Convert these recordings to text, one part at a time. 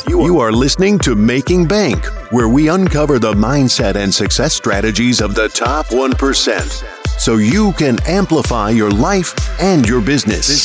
You are listening to Making Bank, where we uncover the mindset and success strategies of the top 1%, so you can amplify your life and your business.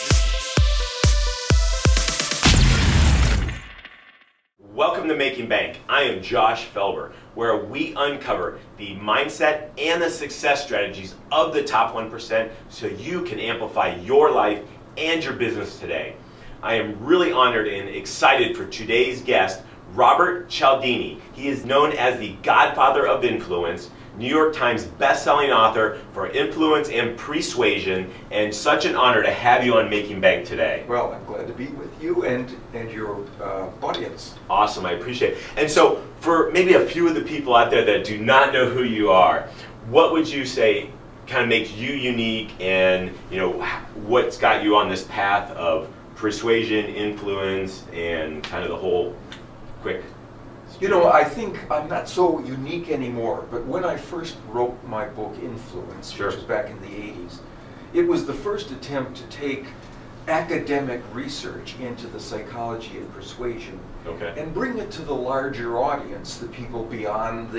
Welcome to Making Bank. I am Josh Felber, where we uncover the mindset and the success strategies of the top 1% so you can amplify your life and your business today. I am really honored and excited for today's guest, Robert Cialdini. He is known as the Godfather of Influence, New York Times best-selling author for influence and persuasion, and such an honor to have you on Making Bank today. Well, I'm glad to be with you and your audience. Awesome, I appreciate it. And so, for maybe a few of the people out there that do not know who you are, what would you say kind of makes you unique, and what's got you on this path of persuasion, influence, and kind of the whole quick? I think I'm not so unique anymore, but when I first wrote my book, Influence, Sure. which was back in the 80s, it was the first attempt to take academic research into the psychology of persuasion and bring it to the larger audience, the people beyond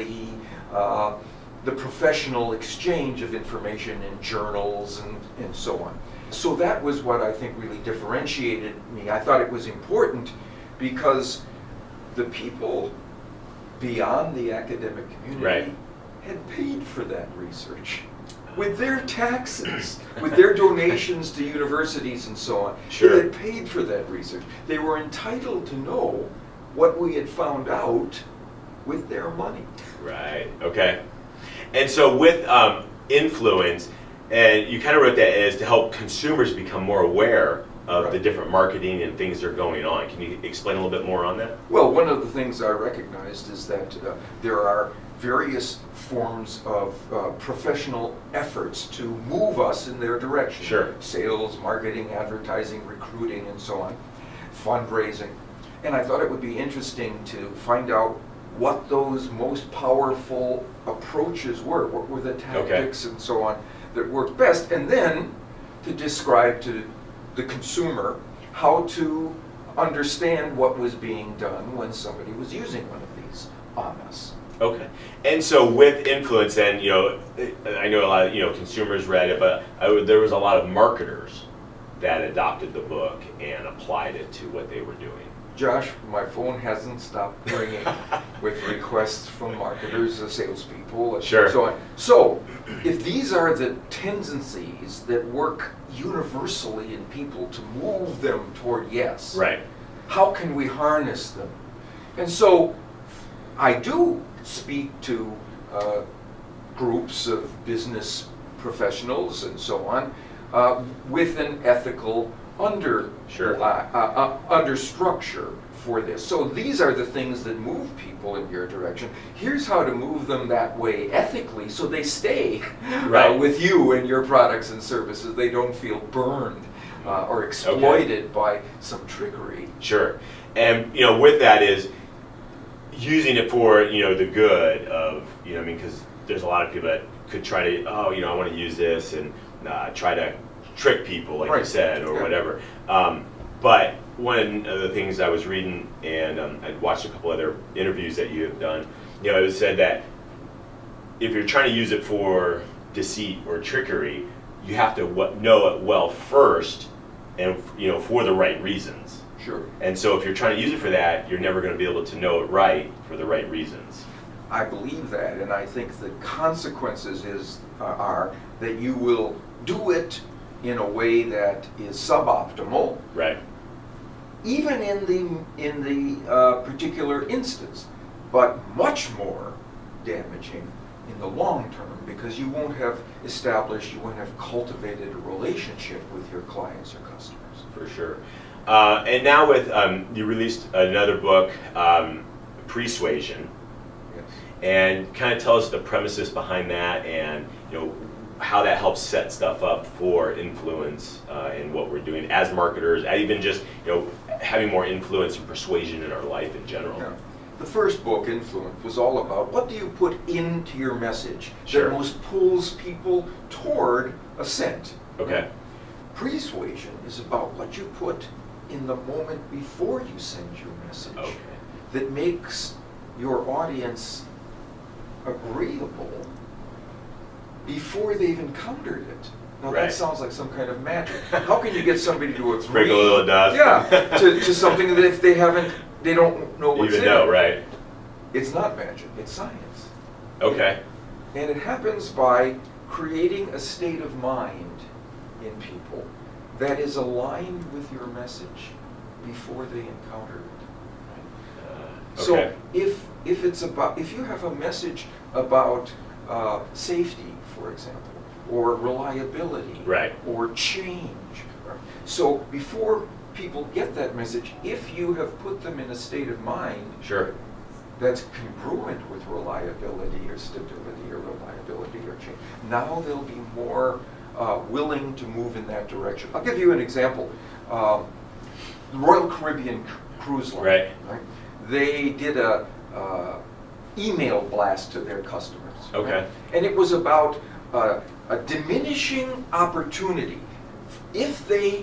the professional exchange of information in journals and so on. So that was what I think really differentiated me. I thought it was important because the people beyond the academic community had paid for that research with their taxes, with their donations to universities and so on. Sure. They had paid for that research. They were entitled to know what we had found out with their money. Right, okay. And so with influence, and you kind of wrote that as to help consumers become more aware of the different marketing and things that are going on. Can you explain a little bit more on that? Well, one of the things I recognized is that there are various forms of professional efforts to move us in their direction. Sure. Sales, marketing, advertising, recruiting, and so on. Fundraising. And I thought it would be interesting to find out what those most powerful approaches were. What were the tactics and so on that worked best, and then to describe to the consumer how to understand what was being done when somebody was using one of these on us. Okay. And so with influence, then, I know a lot of, consumers read it, but there was a lot of marketers that adopted the book and applied it to what they were doing. Josh, my phone hasn't stopped ringing with requests from marketers, salespeople, and so on. So, if these are the tendencies that work universally in people to move them toward yes, how can we harness them? And so, I do speak to groups of business professionals and so on with an ethical understructure for this. So these are the things that move people in your direction. Here's how to move them that way ethically so they stay with you and your products and services. They don't feel burned or exploited by some trickery. Sure. And with that is using it for the good of because there's a lot of people that could try to I want to use this and try to trick people, like you said, or whatever. But one of the things I was reading, and I'd watched a couple other interviews that you have done, it was said that if you're trying to use it for deceit or trickery, you have to know it well first, and for the right reasons. Sure. And so if you're trying to use it for that, you're never going to be able to know it right for the right reasons. I believe that, and I think the consequences are that you will do it in a way that is suboptimal, even in the particular instance, but much more damaging in the long term because you won't have cultivated a relationship with your clients or customers. For sure. And now with you released another book, Persuasion, and kind of tell us the premises behind that, and how that helps set stuff up for influence in what we're doing as marketers, and even just having more influence and persuasion in our life in general. Yeah. The first book, Influence, was all about what do you put into your message that most pulls people toward assent. Okay. Persuasion is about what you put in the moment before you send your message that makes your audience agreeable before they've encountered it. Now that sounds like some kind of magic. How can you get somebody to agree? Sprinkle a little dust. Yeah, to something that if they don't know what's in it. Right. It's not magic, it's science. Okay. And it happens by creating a state of mind in people that is aligned with your message before they encounter it. So if you have a message about safety, for example, or reliability, or change, so before people get that message, if you have put them in a state of mind that's congruent with reliability or stability or reliability or change, now they'll be more willing to move in that direction. I'll give you an example. The Royal Caribbean Cruise Line, they did a email blast to their customers. And it was about a diminishing opportunity. If they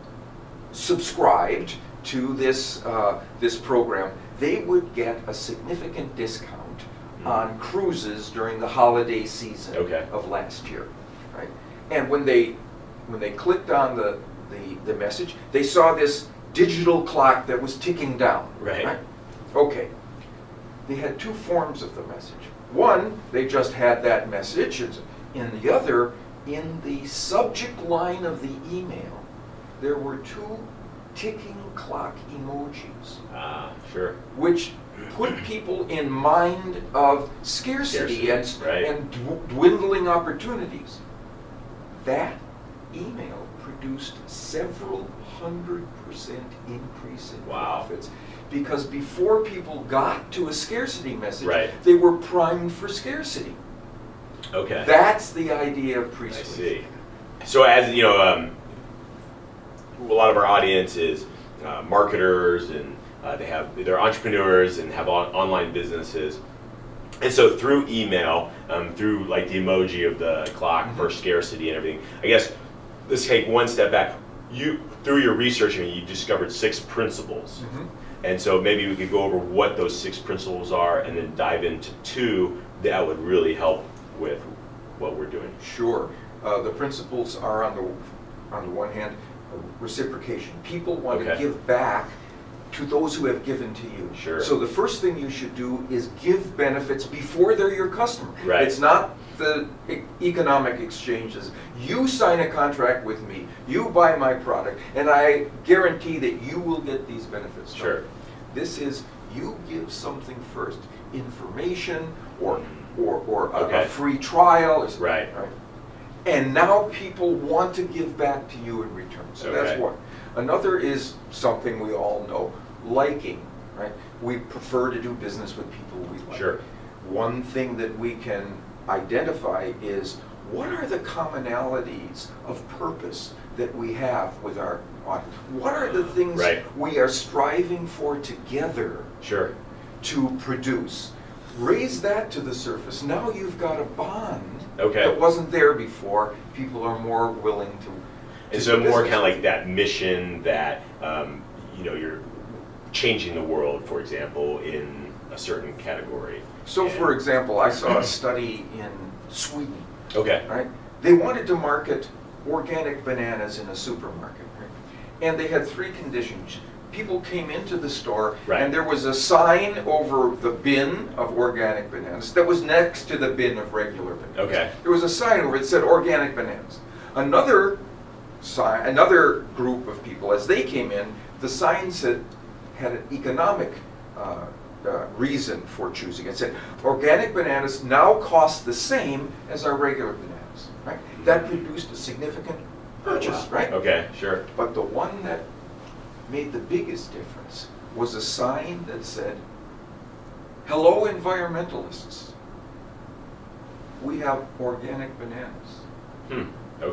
subscribed to this program, they would get a significant discount on cruises during the holiday season of last year. And when they clicked on the message, they saw this digital clock that was ticking down. Okay. They had two forms of the message. One, they just had that message. In the other, in the subject line of the email, there were two ticking clock emojis. Which put people in mind of scarcity and dwindling opportunities. That email produced several 100% increase in profits. Because before people got to a scarcity message, they were primed for scarcity. That's the idea of pre-suasion. I see. So as you know, a lot of our audience is marketers, and they're entrepreneurs and have online businesses. And so through email, through like the emoji of the clock for scarcity and everything, I guess let's take one step back. Through your research, you discovered 6 principles. And so maybe we could go over what those 6 principles are and then dive into 2 that would really help with what we're doing. Sure. The principles are on the one hand, reciprocation. People want to give back to those who have given to you. So the first thing you should do is give benefits before they're your customer. It's not the economic exchanges. You sign a contract with me, you buy my product, and I guarantee that you will get these benefits. This is, you give something first, information or a free trial. And now people want to give back to you in return. So that's one. Another is something we all know, liking. We prefer to do business with people we like. One thing that we can identify is, what are the commonalities of purpose that we have with our audience? What are the things we are striving for together to produce? Raise that to the surface. Now you've got a bond that wasn't there before. People are more willing to. And so more kind of like that mission that you're changing the world, for example, in a certain category. So, for example, I saw a study in Sweden. They wanted to market organic bananas in a supermarket, and they had 3 conditions. People came into the store, and there was a sign over the bin of organic bananas that was next to the bin of regular bananas. There was a sign over it that said organic bananas. Another group of people, as they came in, the sign had an economic reason for choosing. It said, organic bananas now cost the same as our regular bananas. That produced a significant purchase, But the one that made the biggest difference was a sign that said, hello environmentalists, we have organic bananas.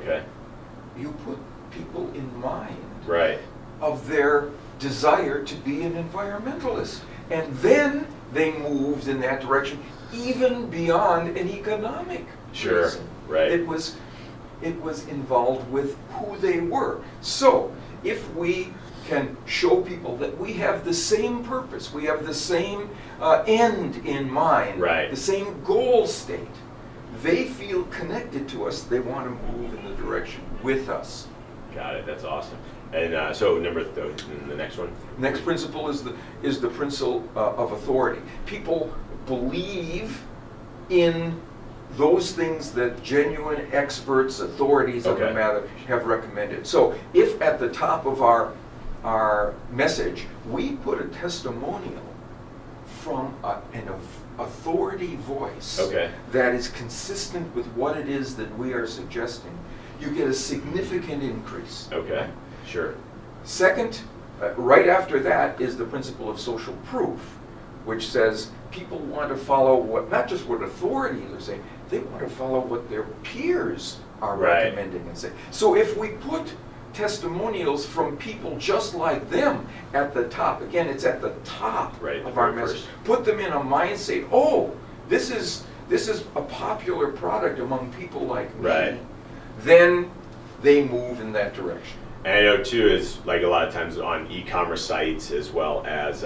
You put people in mind of their desire to be an environmentalist. And then they moved in that direction, even beyond an economic reason. It was involved with who they were. So if we can show people that we have the same purpose, we have the same end in mind, right. the same goal state, they feel connected to us. They want to move in the direction with us. Got it. That's awesome. And so the next one. Next principle is the principle of authority. People believe in those things that genuine experts, authorities of the matter have recommended. So if at the top of our message we put a testimonial from an authority voice that is consistent with what it is that we are suggesting, you get a significant increase. Okay, sure. Second, right after that is the principle of social proof, which says people want to follow not just what authorities are saying, they want to follow what their peers are recommending and saying. So if we put testimonials from people just like them at the top, again, it's at the top of our message, put them in a mindset, oh, this is a popular product among people like me, then they move in that direction. And I know too is like a lot of times on e-commerce sites as well as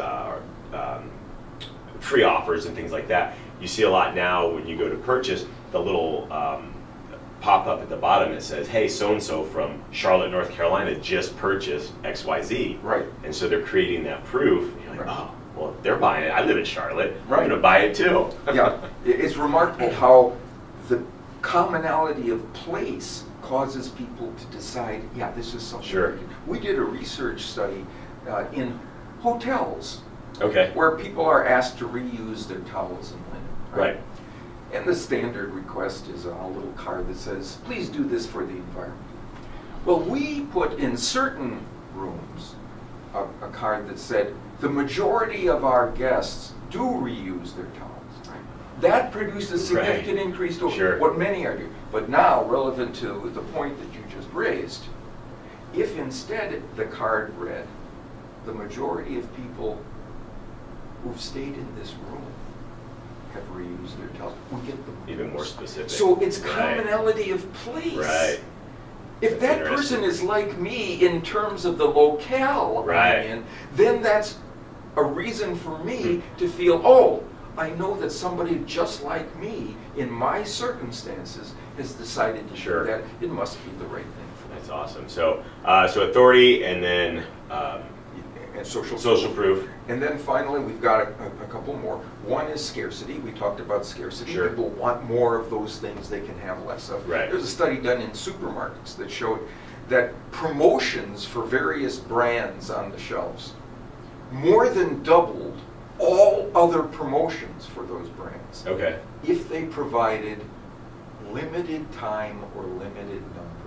free offers and things like that. You see a lot now when you go to purchase the little pop-up at the bottom that says, hey, so-and-so from Charlotte, North Carolina just purchased XYZ. Right. And so they're creating that proof. And you're like, oh, well, they're buying it. I live in Charlotte. I'm going to buy it too. Yeah, it's remarkable how the commonality of place causes people to decide, yeah, this is something. Sure. We did a research study in hotels where people are asked to reuse their towels and linen. Right. And the standard request is a little card that says, please do this for the environment. Well, we put in certain rooms a card that said, the majority of our guests do reuse their towels. That produced a significant increase over what many are doing. But now, relevant to the point that you just raised, if instead the card read, the majority of people who've stayed in this room have reused their towels, we get them even more specific. So it's commonality of place. Right. If that person is like me in terms of the locale I'm in, then that's a reason for me to feel, oh, I know that somebody just like me in my circumstances has decided to do that. It must be the right thing for me. That's awesome. So, so authority, and then and social proof. And then finally, we've got a couple more. One is scarcity. We talked about scarcity. People want more of those things they can have less of. There's a study done in supermarkets that showed that promotions for various brands on the shelves more than doubled all other promotions for those brands if they provided limited time or limited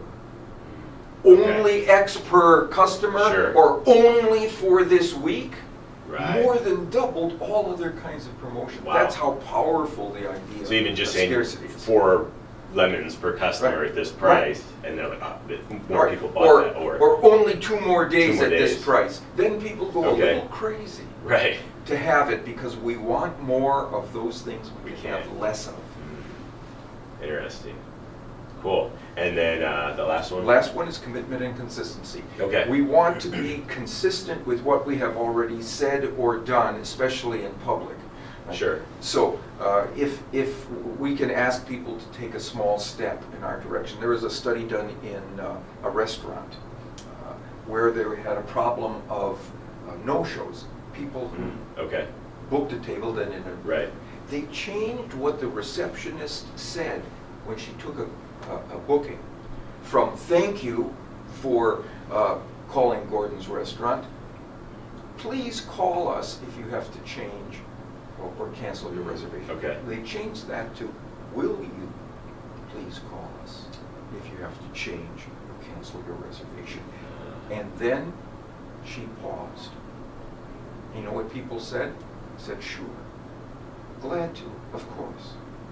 number. Only X per customer or only for this week, more than doubled all other kinds of promotions. That's how powerful the idea so even just of scarcity is. 4 lemons per customer at this price, and they're like, oh, more people bought that. Or only 2 more days at this price. Then people go a little crazy. To have it because we want more of those things we can have less of. Interesting. Cool. And then the last one? Last one is commitment and consistency. Okay. We want to be consistent with what we have already said or done, especially in public. Sure. So if we can ask people to take a small step in our direction. There was a study done in a restaurant where they had a problem of no-shows. People who booked a table, then in a they changed what the receptionist said when she took a booking from thank you for calling Gordon's Restaurant. Please call us if you have to change or cancel your reservation. They changed that to will you please call us if you have to change or cancel your reservation. And then she paused. You know what people said? Said, sure. Glad to, of course.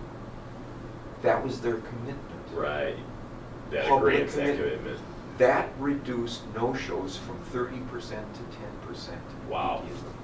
That was their commitment. That agreement, that commitment. That reduced no-shows from 30% to 10%. Wow.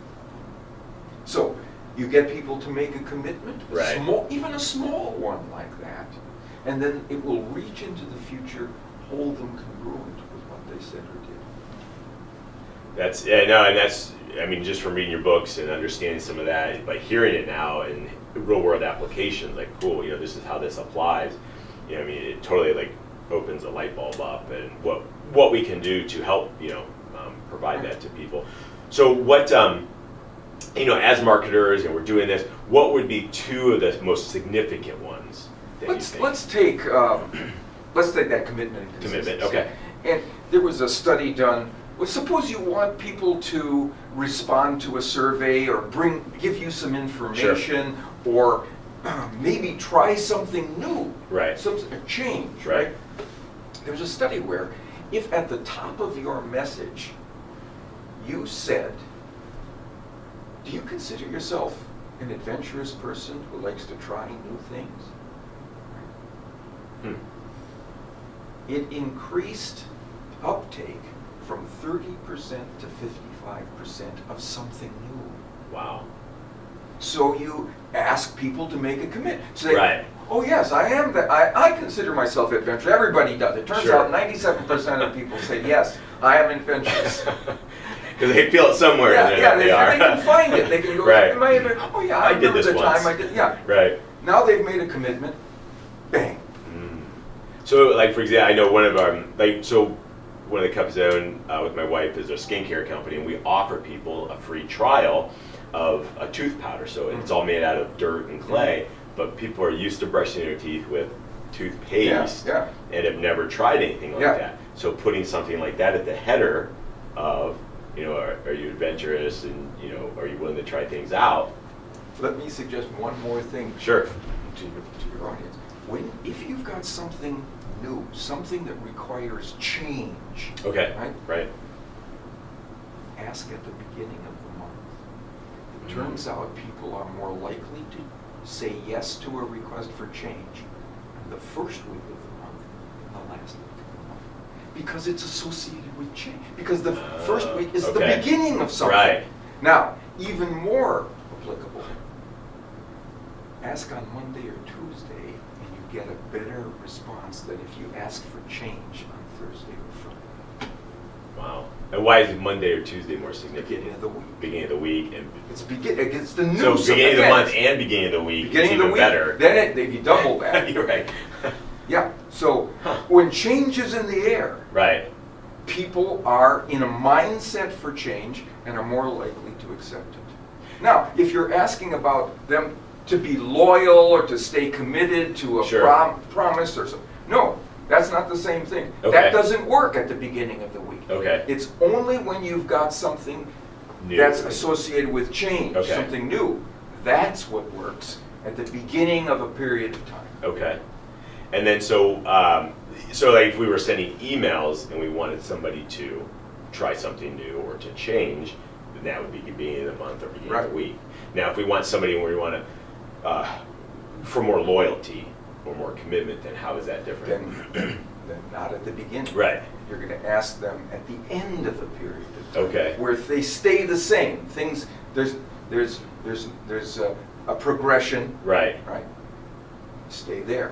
So you get people to make a commitment, small, even a small one like that, and then it will reach into the future, hold them congruent with what they said or did. That's no, and that's, I mean, just from reading your books and understanding some of that, by hearing it now and real world applications, like, cool, you know, this is how this applies. You know, I mean, it totally like opens a light bulb up, and what we can do to help, you know, provide that to people. So what, you know, as marketers, and we're doing this, what would be two of the most significant ones that you think? Let's take that commitment and consistency. Commitment, okay. And there was a study done. Well, suppose you want people to respond to a survey or give you some information, or maybe try something new, right? A change, right? There's a study where if at the top of your message you said, do you consider yourself an adventurous person who likes to try new things? It increased uptake from 30% to 55% of something new. Wow. So you ask people to make a commitment. Say, right. Oh yes, I am. I consider myself adventurous. Everybody does. It turns out 97% of people say, yes, I am adventurous. Because they feel it somewhere in there. They can find it. They can go, right. Am I adventurous? Oh yeah, I did this the once. time I did. Yeah. Right. Now they've made a commitment. Bang. So, like, for example, I know one of our, one of the companies I own with my wife is a skincare company, and we offer people a free trial of a tooth powder. So it's all made out of dirt and clay, but people are used to brushing their teeth with toothpaste and have never tried anything like that. So putting something like that at the header of, you know, are you adventurous, and, you know, are you willing to try things out? Let me suggest one more thing. Sure. To your audience. If you've got something new, something that requires change, okay, right, ask at the beginning of the month. It turns out people are more likely to say yes to a request for change in the first week of the month than the last week of the month, because it's associated with change. Because the first week is the beginning of something. Right. Now, even more applicable, ask on Monday or Tuesday, get a better response than if you ask for change on Thursday or Friday. Wow. And why is Monday or Tuesday more significant? Beginning of the week. Beginning of the week. And it's the new. So beginning of the month and beginning of the week. Beginning of the week. Better. Then you double that. You're right. Yeah. So when change is in the air, right, people are in a mindset for change and are more likely to accept it. Now, if you're asking about them to be loyal or to stay committed to a promise or something. No, that's not the same thing. Okay. That doesn't work at the beginning of the week. Okay. It's only when you've got something new that's associated with change, something new. That's what works at the beginning of a period of time. Okay. And then so like if we were sending emails and we wanted somebody to try something new or to change, then that would be beginning of the month or beginning of the week. Now if we want somebody where we want to for more loyalty or more commitment, then how is that different? Then not at the beginning. Right. You're going to ask them at the end of a period of time. Okay. Where if they stay the same, things there's a progression. Right. Right. Stay there.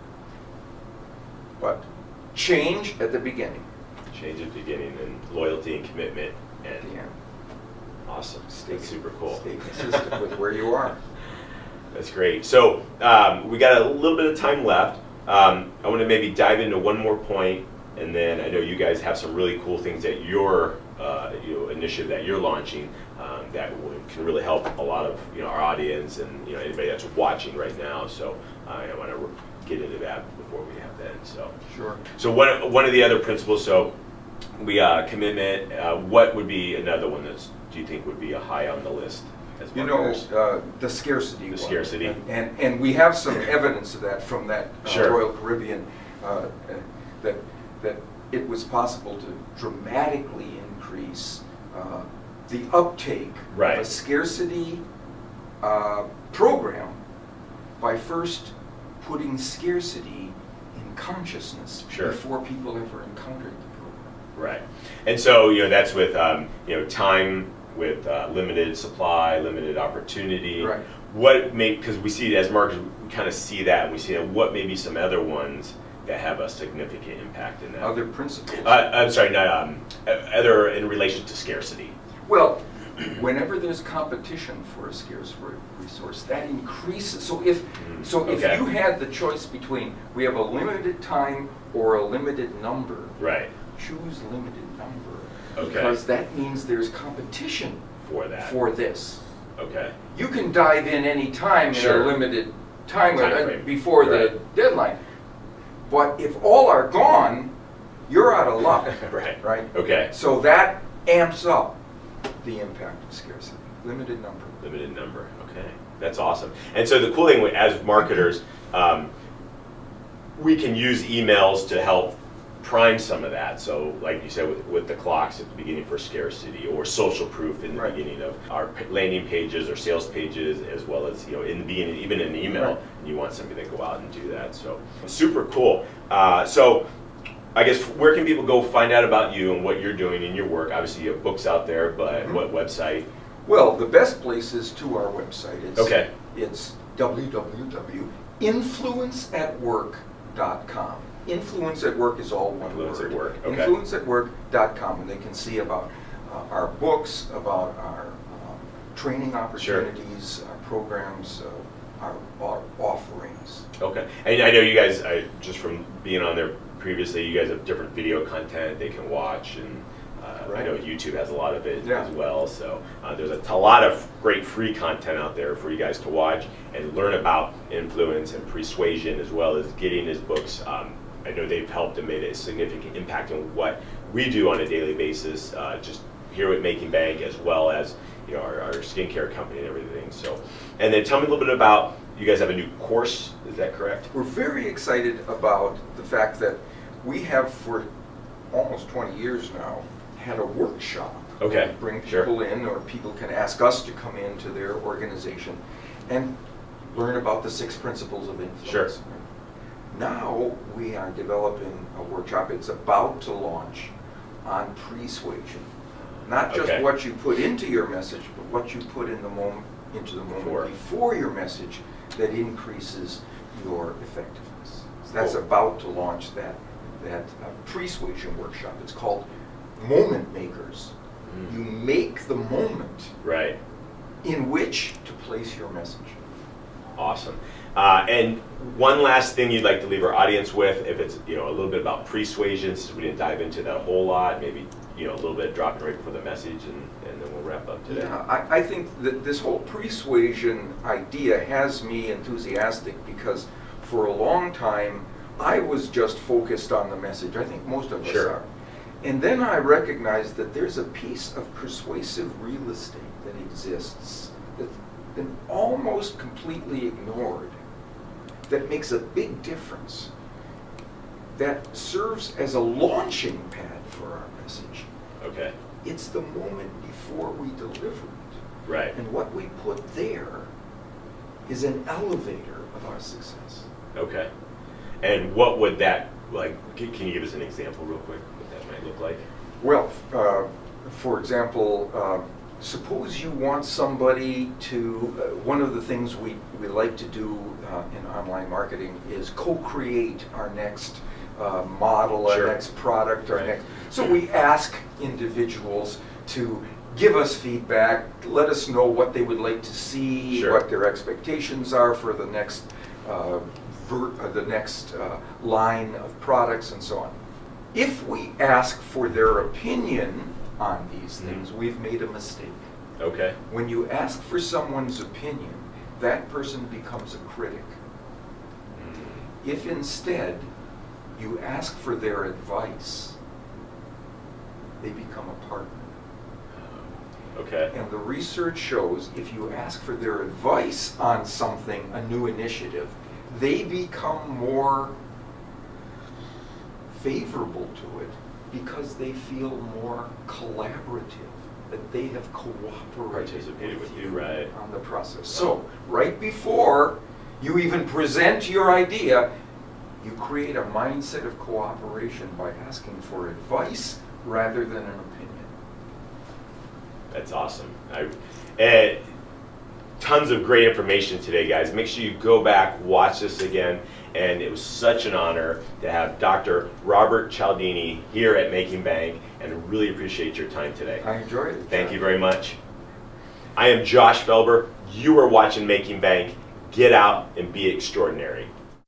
But change at the beginning. Change at the beginning, and loyalty and commitment at the end. Awesome. That's super cool. Stay consistent with where you are. That's great. So we got a little bit of time left. I want to maybe dive into one more point, and then I know you guys have some really cool things that your initiative that you're launching that can really help a lot of our audience and anybody that's watching right now. So I want to get into that before we have that. So sure. So one of the other principles. So we commitment. What would be another one that do you think would be a high on the list? The scarcity one. Scarcity. And we have some evidence of that from that Royal Caribbean, that it was possible to dramatically increase the uptake of a scarcity program by first putting scarcity in consciousness before people ever encountered the program. Right. And so that's with time, with limited supply, limited opportunity. Right. What because we see as marketers, we kind of see that, and we see what maybe some other ones that have a significant impact in that? Other principles? I'm sorry, not other in relation to scarcity. Well, whenever there's competition for a scarce resource, that increases. So if Okay. you had the choice between we have a limited time or a limited number, Right. choose limited number. Okay. Because that means there's competition For that. for this. Okay. You can dive in any time in Sure. a limited time frame. before the deadline. But if all are gone, you're out of luck. Right. Right? Okay. So that amps up the impact of scarcity. Limited number. Limited number. Okay, that's awesome. And so the cool thing as marketers, we can use emails to help prime some of that. So like you said with the clocks at the beginning for scarcity, or social proof in the Right. beginning of our landing pages or sales pages, as well as in the beginning, even in an email, Right. you want somebody to go out and do that. So super cool. So I guess where can people go find out about you and what you're doing in your work? Obviously you have books out there, but what website? Well, the best place is to our website. Okay. It's www.influenceatwork.com. Influence at Work is all one Influence word. at Work, okay. Influenceatwork.com, and they can see about our books, about our training opportunities, our programs, our offerings. Okay. And I know you guys, just from being on there previously, you guys have different video content they can watch, and I know YouTube has a lot of it as well. So there's a lot of great free content out there for you guys to watch and learn about influence and persuasion, as well as getting his books. I know they've helped and made a significant impact on what we do on a daily basis, just here at Making Bank, as well as our skincare company and everything. So, and then tell me a little bit about, you guys have a new course, is that correct? We're very excited about the fact that we have, for almost 20 years now, had a workshop. Okay, We bring people in, or people can ask us to come into their organization and learn about the 6 principles of influence. Sure. Now we are developing a workshop. It's about to launch on persuasion. Not just what you put into your message, but what you put in the moment, before your message, that increases your effectiveness. So that's about to launch that persuasion workshop. It's called Moment Makers. You make the moment in which to place your message. Awesome. And one last thing you'd like to leave our audience with, if it's a little bit about persuasion, since we didn't dive into that a whole lot, maybe a little bit dropping right before the message, and then we'll wrap up today. Yeah, I think that this whole persuasion idea has me enthusiastic, because for a long time I was just focused on the message. I think most of us are. And then I recognized that there's a piece of persuasive real estate that exists that's been almost completely ignored, that makes a big difference, that serves as a launching pad for our message. Okay. It's the moment before we deliver it. Right. And what we put there is an elevator of our success. Okay. And what would that, can you give us an example real quick, what that might look like? Well, for example, suppose you want somebody to, one of the things we like to do in online marketing is co-create our next model, our next product, our next. So we ask individuals to give us feedback, let us know what they would like to see, what their expectations are for the next line of products, and so on. If we ask for their opinion on these things, we've made a mistake. Okay. When you ask for someone's opinion, that person becomes a critic. If instead you ask for their advice, they become a partner. Okay. And the research shows if you ask for their advice on something, a new initiative, they become more favorable to it because they feel more collaborative, that they have cooperated with you on the process. So, right before you even present your idea, you create a mindset of cooperation by asking for advice rather than an opinion. That's awesome. tons of great information today, guys. Make sure you go back, watch this again. And it was such an honor to have Dr. Robert Cialdini here at Making Bank, and I really appreciate your time today. I enjoyed it. Thank you very much. I am Josh Felber. You are watching Making Bank. Get out and be extraordinary.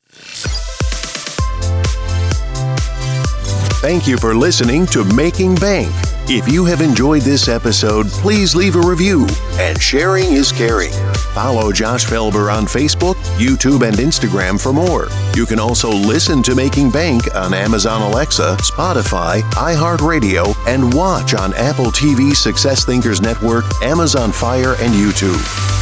Thank you for listening to Making Bank. If you have enjoyed this episode, please leave a review, and sharing is caring. Follow Josh Felber on Facebook, YouTube, and Instagram for more. You can also listen to Making Bank on Amazon Alexa, Spotify, iHeartRadio, and watch on Apple TV, Success Thinkers Network, Amazon Fire, and YouTube.